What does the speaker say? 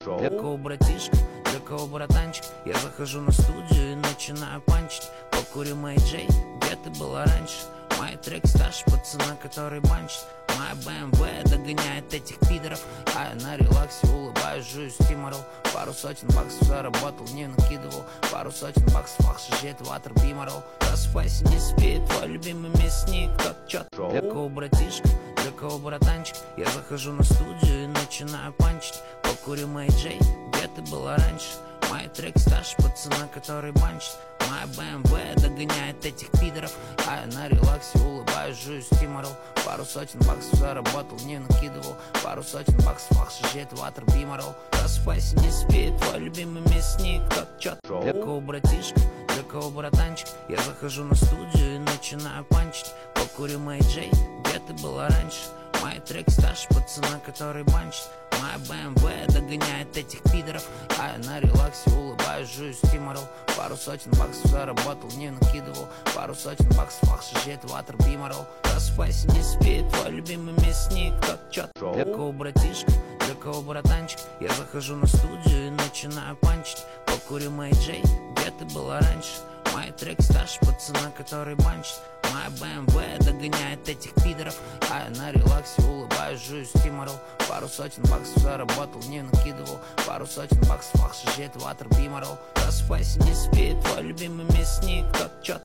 Для кого братишка, для кого братанчик? Я захожу на студию и начинаю панчить. Покурю Мэй Джей, где ты была раньше? Мои треки старше пацана, который банчит. Моя БМВ догоняет этих пидоров. А я на релаксе улыбаюсь, жую стиморал. Пару сотен баксов заработал, не накидывал. Пару сотен баксов, ах, шажет ватер биморал. Просыпайся, не спи, твой любимый мясник. Как чё? Для кого братишка, для кого братанчик? Я захожу на студию и начинаю панчить. Покурю Мэй Джей, где ты была раньше? Мои треки старше пацана, который банчит. Моя БМВ догоняет этих пидоров. А я на релаксе улыбаюсь, жую стиморал. Пару сотен баксов заработал, не накидывал. Пару сотен баксов, ах, шажет ватер биморал. Просыпайся, не спи, твой любимый мясник. Как чё? Для кого братишка, для кого братанчик? Я захожу на студию и начинаю панчить. Покурю Мэй Джей, где ты была раньше? Мои треки старше пацана, который банчит. Моя БМВ догоняет этих пидоров. А я на релаксе улыбаюсь, жую стиморал. Пару сотен баксов заработал, не накидывал. Пару сотен баксов, ах, шажет ватер биморал. Просыпайся, не спи, твой любимый мясник. Как чё? Для кого братишка, для кого братанчик? Я захожу на студию и начинаю панчить. Покурю Мэй Джей, где ты была раньше? Мои треки старше пацана, который банчит. Моя БМВ догоняет этих пидоров. А я на релаксе улыбаюсь, жую стиморал. Пару сотен баксов заработал, не накидывал. Пару сотен баксов, ах, шажет ватер биморал. Просыпайся, не спи, твой любимый мясник. Как чё?